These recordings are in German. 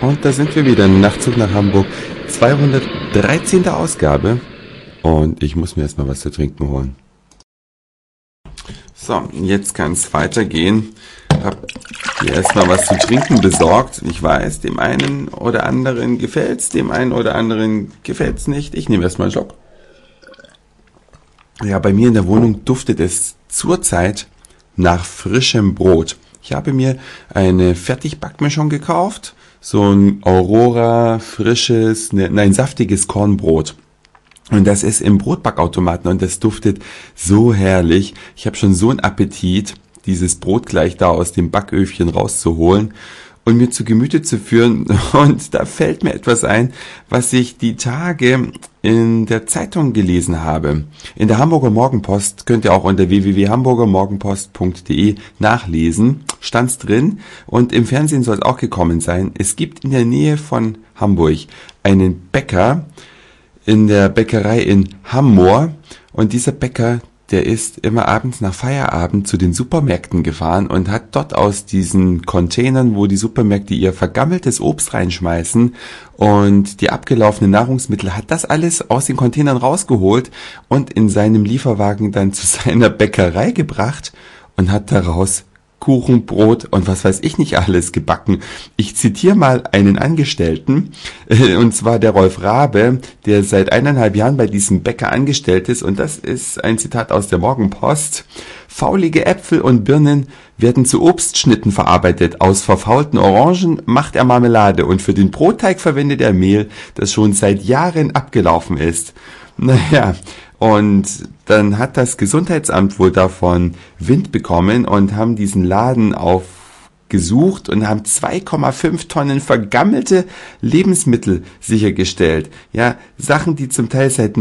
Und da sind wir wieder, Nachtzug nach Hamburg, 213. Ausgabe. Und ich muss mir erstmal was zu trinken holen. So, jetzt kann es weitergehen. Hab hier erstmal was zu trinken besorgt. Ich weiß, dem einen oder anderen gefällt's, dem einen oder anderen gefällt's nicht. Ich nehme erstmal einen Schluck. Ja, bei mir in der Wohnung duftet es zurzeit nach frischem Brot. Ich habe mir eine Fertigbackmischung gekauft, so ein Aurora frisches, saftiges Kornbrot. Und das ist im Brotbackautomaten und das duftet so herrlich. Ich habe schon so einen Appetit, dieses Brot gleich da aus dem Backöfchen rauszuholen und mir zu Gemüte zu führen. Und da fällt mir etwas ein, was ich die Tage in der Zeitung gelesen habe. In der Hamburger Morgenpost könnt ihr auch unter www.hamburgermorgenpost.de nachlesen. Stand's drin und im Fernsehen soll es auch gekommen sein. Es gibt in der Nähe von Hamburg einen Bäcker in der Bäckerei in Hammor und dieser Bäcker, der ist immer abends nach Feierabend zu den Supermärkten gefahren und hat dort aus diesen Containern, wo die Supermärkte ihr vergammeltes Obst reinschmeißen und die abgelaufenen Nahrungsmittel, hat das alles aus den Containern rausgeholt und in seinem Lieferwagen dann zu seiner Bäckerei gebracht und hat daraus Kuchen, Brot und was weiß ich nicht alles gebacken. Ich zitiere mal einen Angestellten, und zwar der Rolf Rabe, der seit 1,5 Jahren bei diesem Bäcker angestellt ist, und das ist ein Zitat aus der Morgenpost. Faulige Äpfel und Birnen werden zu Obstschnitten verarbeitet. Aus verfaulten Orangen macht er Marmelade und für den Brotteig verwendet er Mehl, das schon seit Jahren abgelaufen ist. Naja, und dann hat das Gesundheitsamt wohl davon Wind bekommen und haben diesen Laden aufgesucht und haben 2,5 Tonnen vergammelte Lebensmittel sichergestellt. Ja, Sachen, die zum Teil seit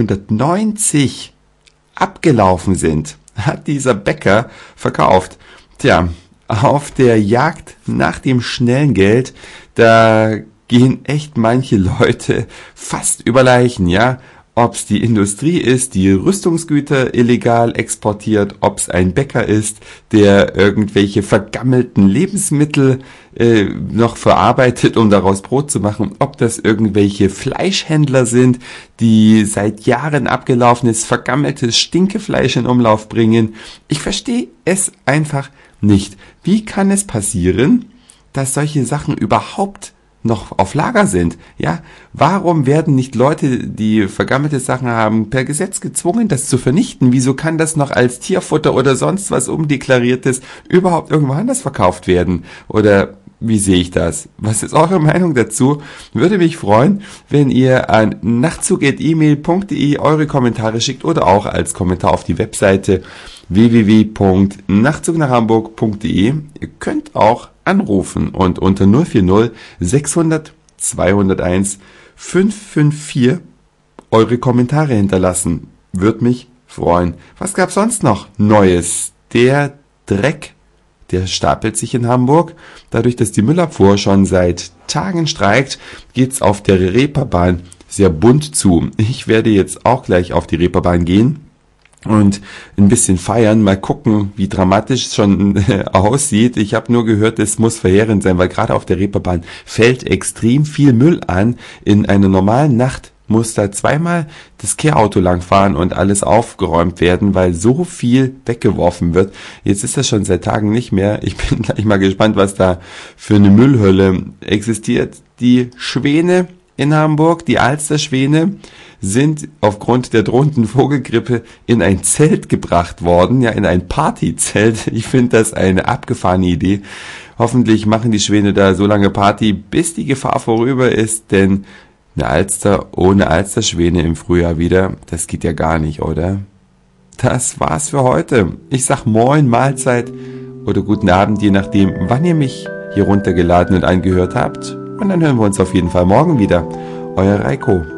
1990 abgelaufen sind, hat dieser Bäcker verkauft. Tja, auf der Jagd nach dem schnellen Geld, da gehen echt manche Leute fast über Leichen, ja. Ob es die Industrie ist, die Rüstungsgüter illegal exportiert, ob es ein Bäcker ist, der irgendwelche vergammelten Lebensmittel noch verarbeitet, um daraus Brot zu machen, ob das irgendwelche Fleischhändler sind, die seit Jahren abgelaufenes, vergammeltes Stinkefleisch in Umlauf bringen. Ich verstehe es einfach nicht. Wie kann es passieren, dass solche Sachen überhaupt noch auf Lager sind, ja? Warum werden nicht Leute, die vergammelte Sachen haben, per Gesetz gezwungen, das zu vernichten? Wieso kann das noch als Tierfutter oder sonst was Umdeklariertes überhaupt irgendwo anders verkauft werden? Oder wie sehe ich das? Was ist eure Meinung dazu? Würde mich freuen, wenn ihr an nachtzug@email.de eure Kommentare schickt oder auch als Kommentar auf die Webseite www.nachtzugnachhamburg.de. Ihr könnt auch anrufen und unter 040 600 201 554 eure Kommentare hinterlassen. Würde mich freuen. Was gab's sonst noch Neues? Der Dreck, der stapelt sich in Hamburg. Dadurch, dass die Müllabfuhr schon seit Tagen streikt, geht's auf der Reeperbahn sehr bunt zu. Ich werde jetzt auch gleich auf die Reeperbahn gehen und ein bisschen feiern, mal gucken, wie dramatisch es schon aussieht. Ich habe nur gehört, es muss verheerend sein, weil gerade auf der Reeperbahn fällt extrem viel Müll an. In einer normalen Nacht muss da zweimal das Kehrauto langfahren und alles aufgeräumt werden, weil so viel weggeworfen wird. Jetzt ist das schon seit Tagen nicht mehr. Ich bin gleich mal gespannt, was da für eine Müllhölle existiert. Die Schwäne in Hamburg, die Alsterschwäne, sind aufgrund der drohenden Vogelgrippe in ein Zelt gebracht worden, ja, in ein Partyzelt. Ich finde das eine abgefahrene Idee. Hoffentlich machen die Schwäne da so lange Party, bis die Gefahr vorüber ist, denn eine Alster ohne Alsterschwäne im Frühjahr wieder, das geht ja gar nicht, oder? Das war's für heute. Ich sag Moin, Mahlzeit oder guten Abend, je nachdem, wann ihr mich hier runtergeladen und angehört habt. Und dann hören wir uns auf jeden Fall morgen wieder. Euer Reiko.